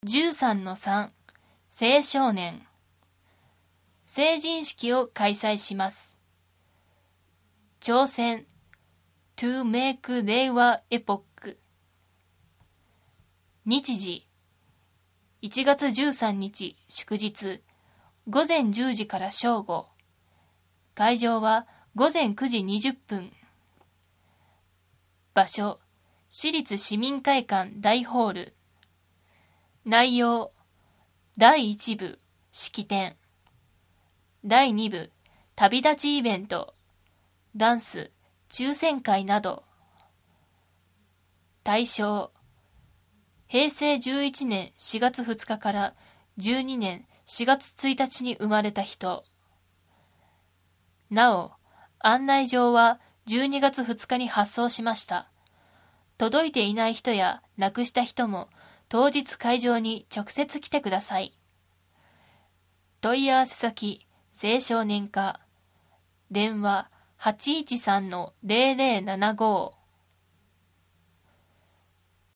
13-3 青少年成人式を開催します。挑戦 to make 令和エポック。日時1月13日祝日午前10時から正午。会場は午前9時20分。場所市立市民会館大ホール。内容第1部式典、第2部旅立ちイベント、ダンス、抽選会など。対象平成11年4月2日から12年4月1日に生まれた人。なお、案内状は12月2日に発送しました。届いていない人や亡くした人も当日会場に直接来てください。問い合わせ先、青少年課。電話813-0075